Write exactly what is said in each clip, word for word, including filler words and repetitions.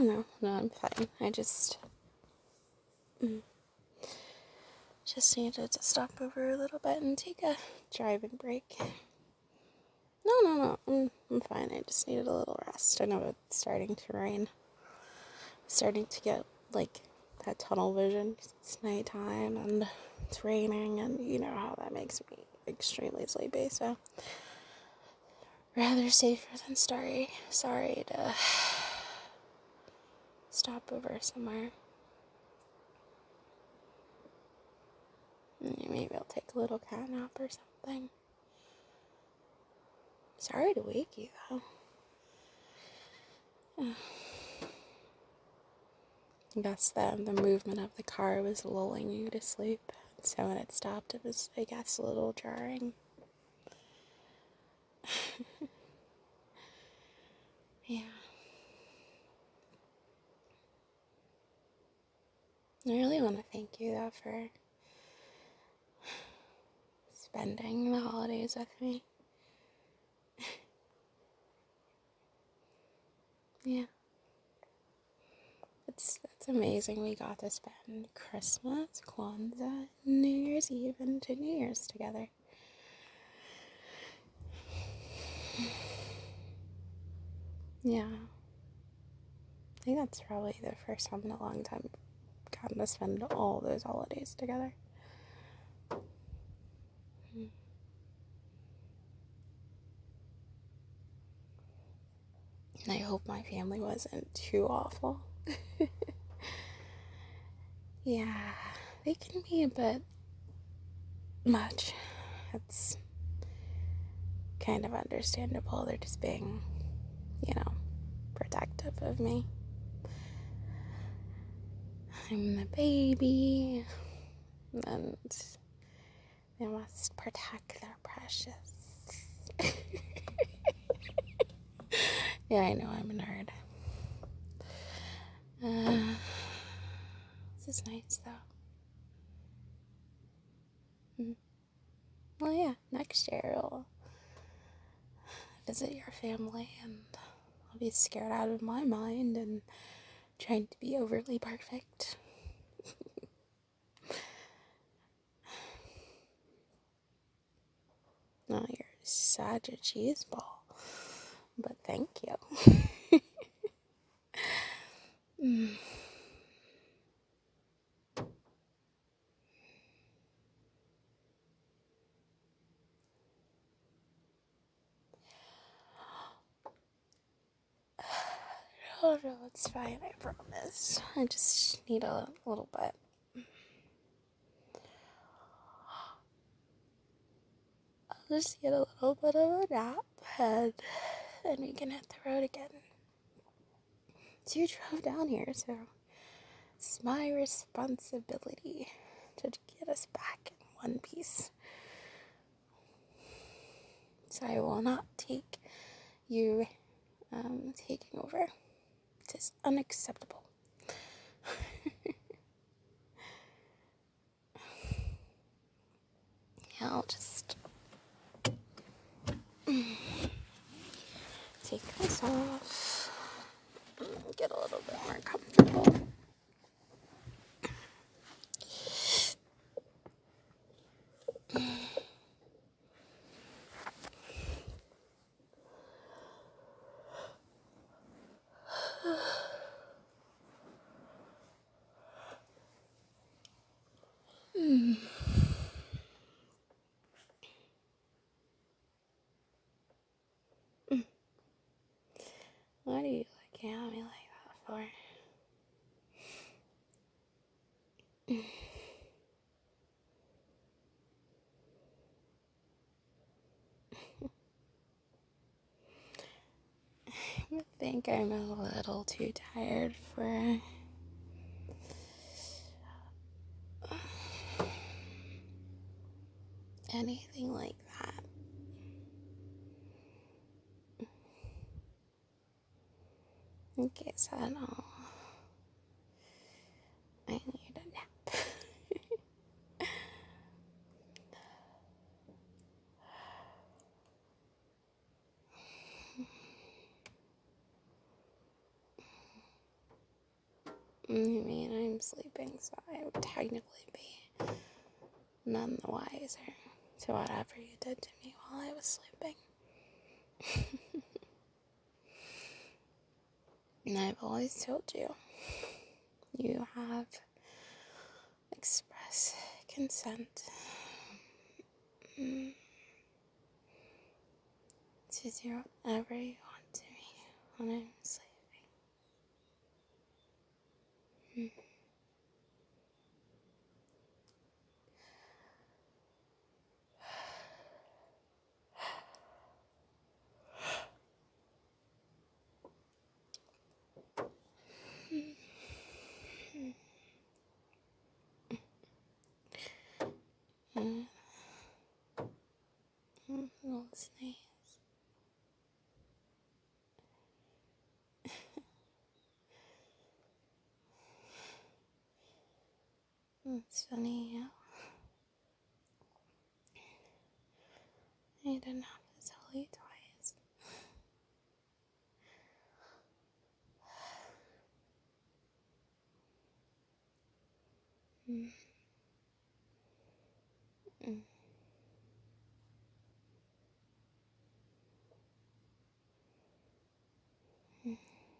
know. No, I'm fine. I just, mm, just needed to stop over a little bit and take a driving break. No, no, no. I'm, I'm fine. I just needed a little rest. I know it's starting to rain. Starting to get, like, that tunnel vision. It's nighttime and it's raining, and you know how that makes me extremely sleepy, so rather safer than sorry. Sorry to stop over somewhere. Maybe I'll take a little cat nap or something. Sorry to wake you, though. I guess the, the movement of the car was lulling you to sleep. So when it stopped, it was, I guess, a little jarring. Yeah. I really want to thank you, though, for spending the holidays with me. Yeah. It's, it's amazing we got to spend Christmas, Kwanzaa, New Year's Eve, and to New Year's together. Yeah. I think that's probably the first time in a long time we've gotten to spend all those holidays together. And I hope my family wasn't too awful. Yeah, they can be a bit much. It's kind of understandable. They're just being, you know, protective of me. I'm the baby, and they must protect their precious. Yeah, I know, I'm a nerd. Uh, this is nice, though. Mm-hmm. Well, yeah, next year I'll visit your family, and I'll be scared out of my mind and trying to be overly perfect. Oh, you're such a cheese ball. But thank you. mm. Oh no, it's fine, I promise. I just need a little bit. I'll just get a little bit of a nap, and then we can hit the road again. So you drove down here, so it's my responsibility to get us back in one piece. So I will not take you um, taking over. It is unacceptable. Yeah, I'll just take this off, get a little bit more comfortable. Mm. Mm. Why do you look at me like that for? Mm. I think I'm a little too tired for anything like that. Okay, so no, I need a nap. I mean, I'm sleeping, so I would technically be none the wiser to whatever you did to me while I was sleeping. And I've always told you, you have express consent mm, to do whatever you want to me when I'm sleeping. Mm. Mm. Mm. Little sneeze. It's funny how I didn't have to tell you twice. Mm. Mm. Mm.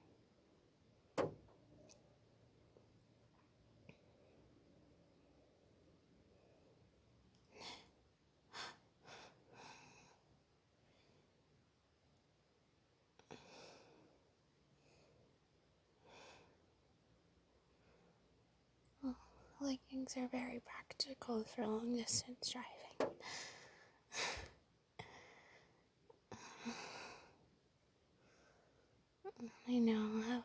Well, leggings are very practical for long distance driving. I know how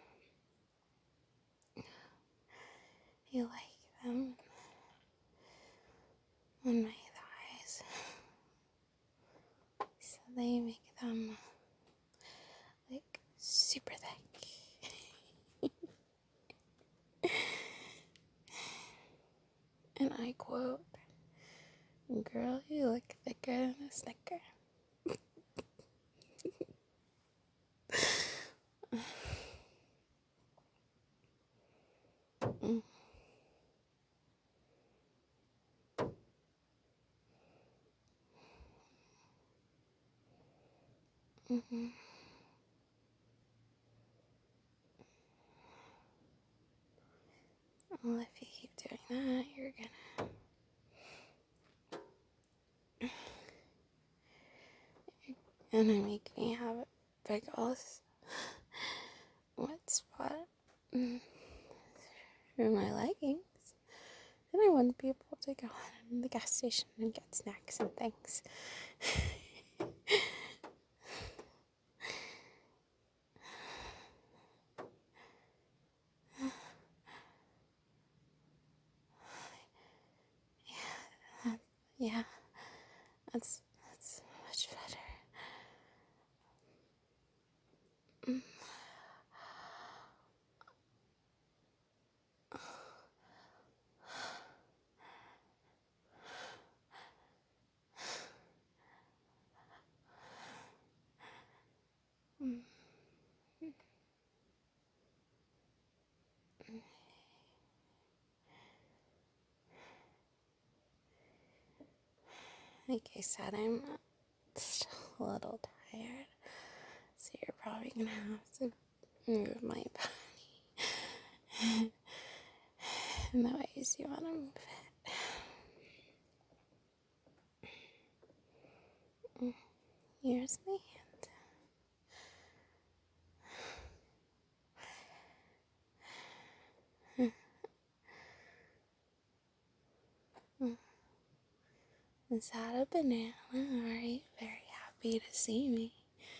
you like them on my thighs, so they make them like super thick. And I quote, "Girl, you look thicker than a Snicker." Mm. Mm-hmm. Well, if you keep doing that, you're gonna gonna make me have a big ass wet spot mm, through my leggings. Then I wouldn't be able to go in the gas station and get snacks and things. Yeah, that's that's much better. Mm. Mm. Like I said, I'm still a little tired, so you're probably gonna have to move my body in the ways you want to move it. Mm. Here's my hand. Mm. Is that a banana? Are you very happy to see me?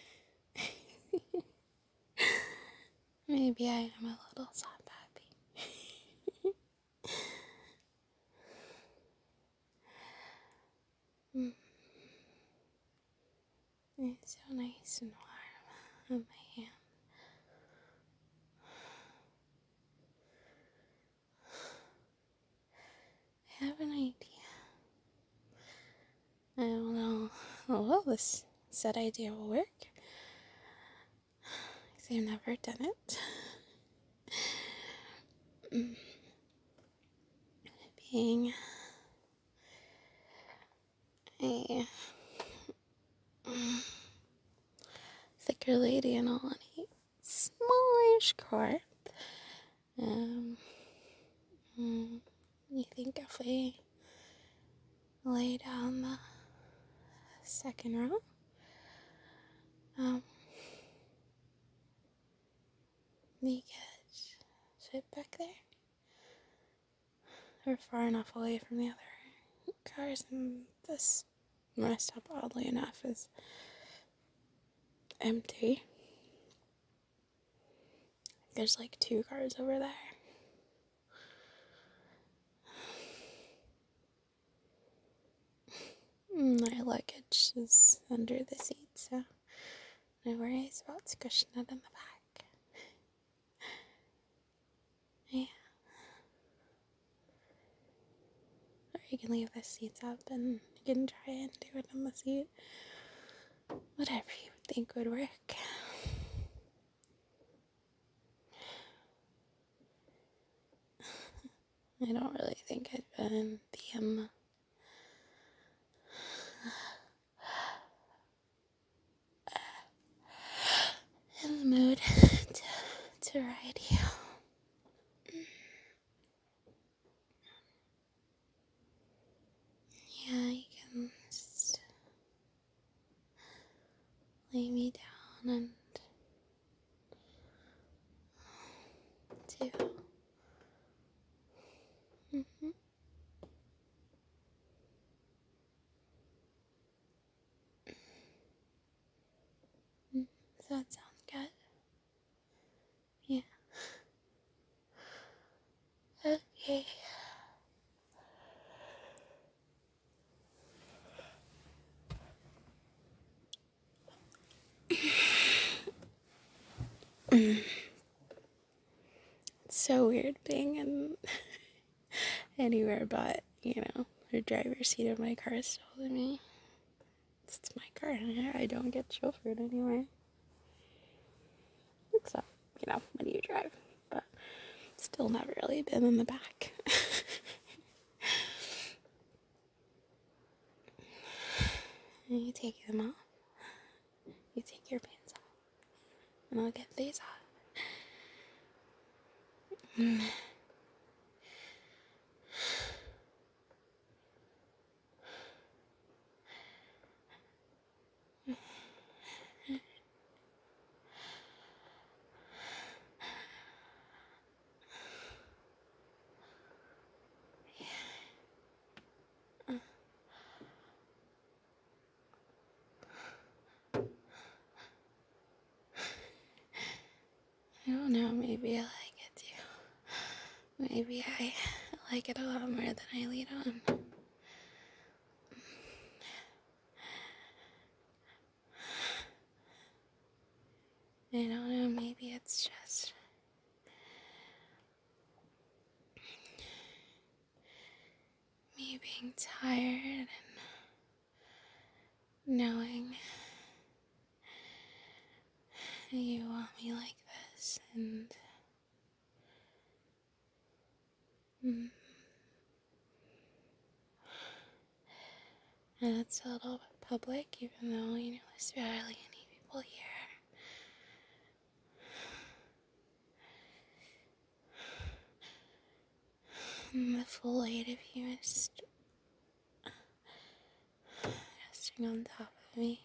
Maybe I am a little soft happy. Mm. It's so nice and warm on my hand. I have an idea. I don't know how well this said idea will work, because I've never done it. being a thicker lady and all in a smallish car, um, mm, you think if we lay down the second row, um, we could sit back there. We're far enough away from the other cars, and this rest stop, oddly enough, is empty. There's like two cars over there. My luggage is under the seat, so no worries about squishing it in the back. Yeah. Or you can leave the seats up and you can try and do it on the seat. Whatever you think would work. I don't really think I'd been be in the in the mood to, to ride you. Yeah, you can just lay me down and do. Mm-hmm. Does that sound good? Yeah. Okay. It's so weird being in anywhere but, you know, the driver's seat of my car is still to me. It's my car and I don't get chauffeured anywhere. Except, you know, when you drive. But still never really been in the back. And you take them off. You take your pants off. And I'll get these off. Mm. I don't know, maybe I like it too. Maybe I like it a lot more than I lead on. I don't know, maybe it's just me being tired and knowing you want me like this, and mm, and it's a little bit public, even though, you know, there's barely any people here. And the full weight of you is resting on top of me.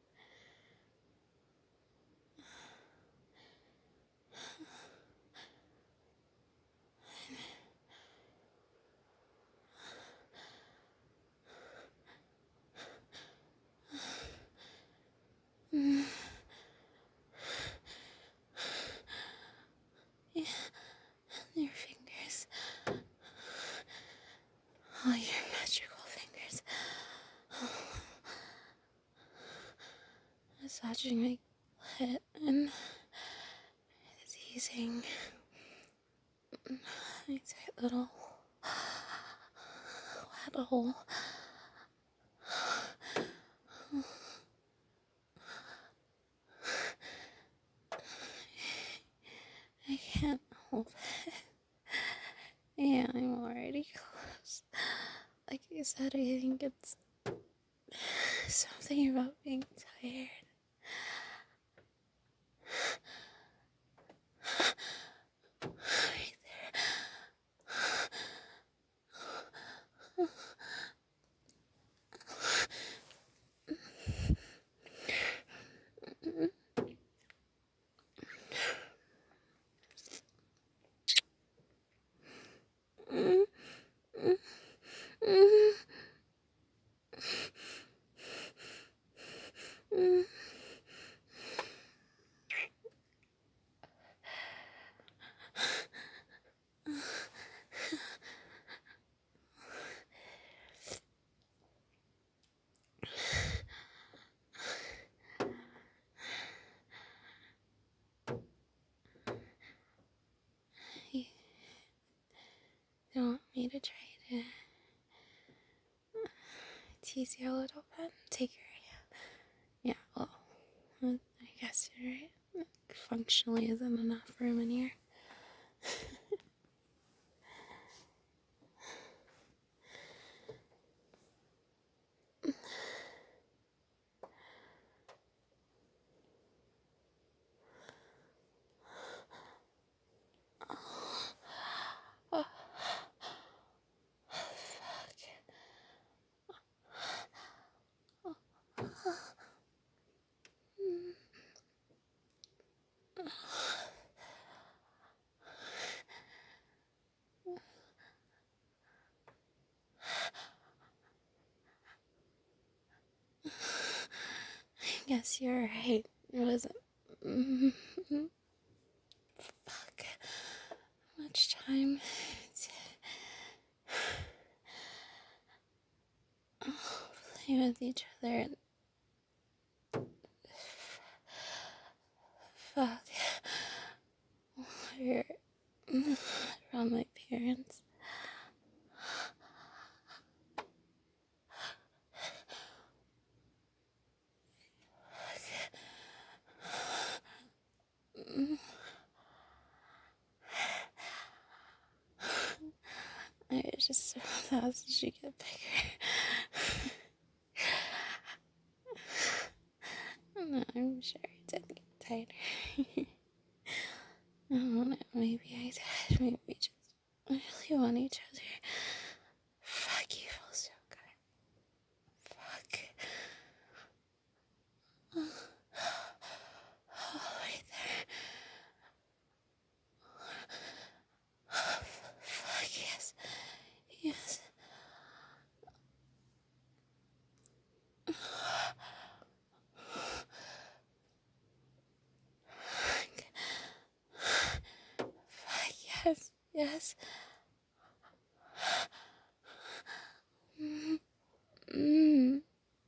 Mm. Yeah. Your fingers. Oh, your magical fingers. Massaging my clit and teasing my tight little wet hole. I can't help it. said, I think it's something about being tired. Right there. You want me to try to tease you a little bit? Take your hand. Yeah, well, I guess you're right. Functionally isn't enough room in here. Oh, fuck. I guess you're right. It wasn't. Fuck. How much time? To play with each other and. Fuck. You're around my parents. I just thought it should get bigger. No, I'm sure it did get tighter. I don't know, maybe I did. Maybe we just really want each other. Fuck, you feel so good. Fuck. Oh, right there. Fuck, yes. Yes. Fuck, yes. Yes. Mm. Mm.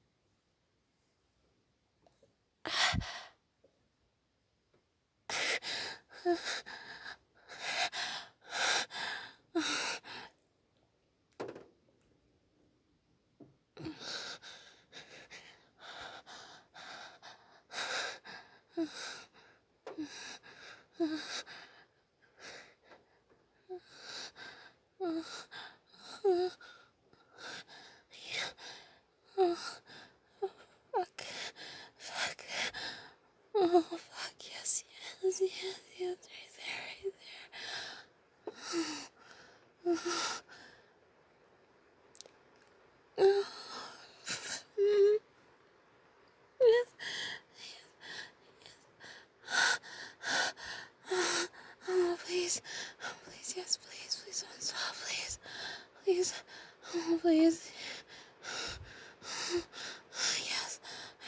Fuck. Fuck. Oh, fuck. Yes, yes, yes, yes. Right there, right there. Oh. Mm. Yes. Oh, please. Oh, please, yes, please. Please don't stop, please. Please. Oh, please. Yes.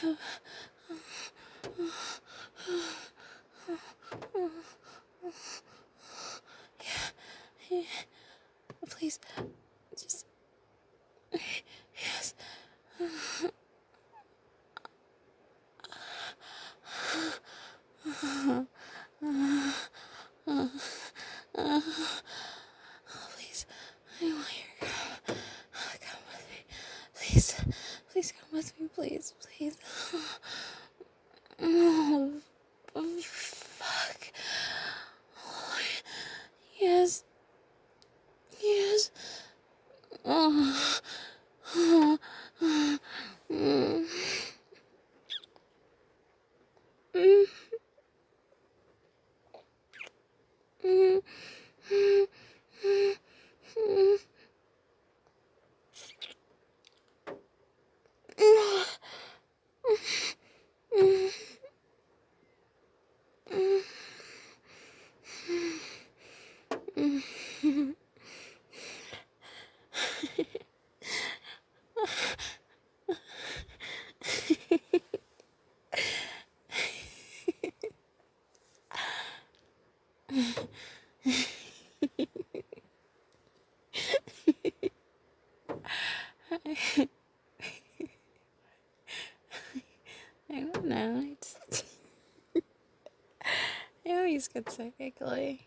Yeah. Please. Just. Yes. Oh, please. I want you to come. Come with me. Please. Please come with me, please. Please. Oh, fuck. Oh, yes. Yes. Oh. I don't know. I just I always get so giggly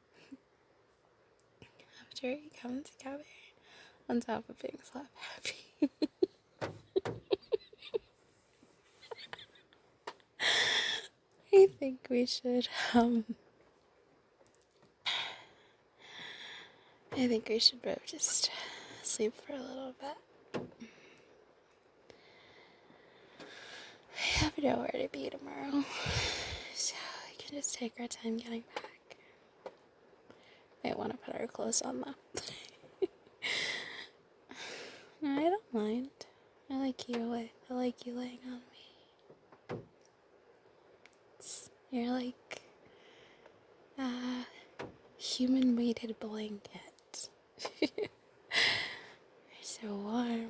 after we come together on top of being slap happy. I think we should um I think we should both just sleep for a little bit. I have nowhere to be tomorrow, so we can just take our time getting back. Might want to put our clothes on though. No, I don't mind. I like you. I like you laying on me. It's, you're like a human weighted blanket. You're so warm.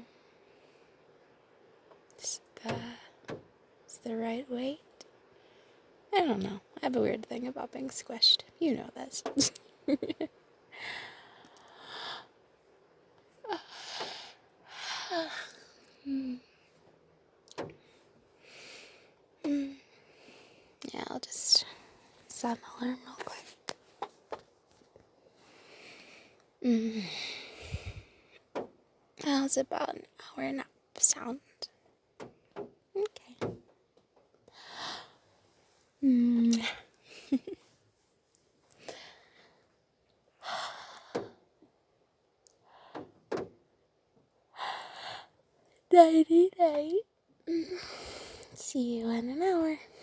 Is the, is the right weight? I don't know. I have a weird thing about being squished. You know this. mm. Mm. Yeah, I'll just set an alarm real quick. Mm. How's about an hour nap sound? Okay. Mm. Nighty night. See you in an hour.